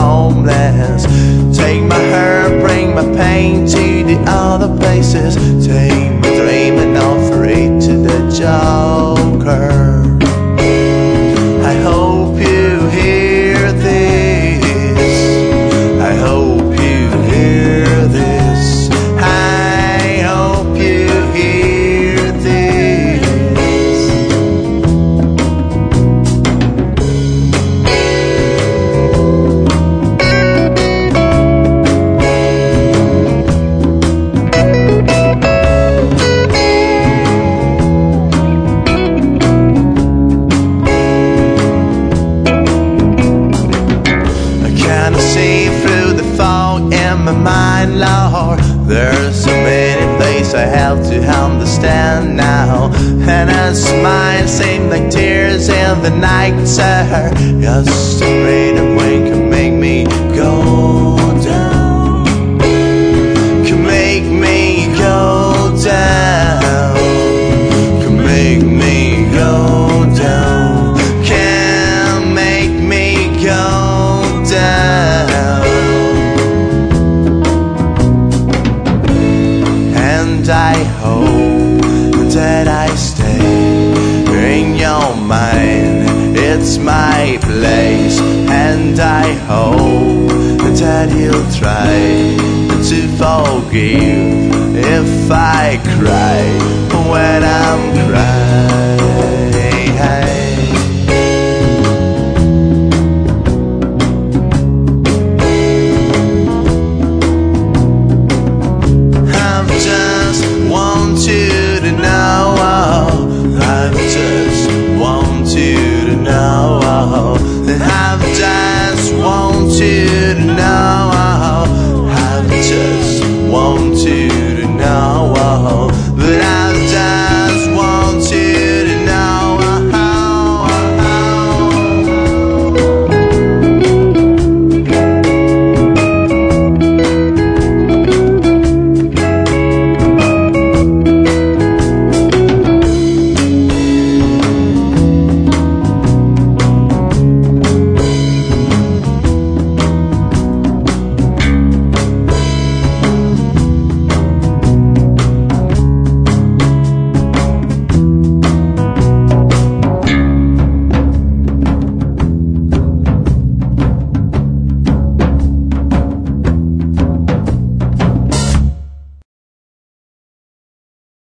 homeless. Take my hurt, bring my pain to the other places. Take my dream and offer it to the Joker. I hope you hear this. I hope you hear this. I hope you hear this. See through the fog in my mind, Lord. There's so many places I have to understand now. And a smile seems like tears in the night, sir. Just a ray of wind can make me go down. Can make me go down. Can make me go down. Can make me go down. And I hope that I stay in your mind. It's my place. And I hope that you'll try to forgive if I cry when I'm crying.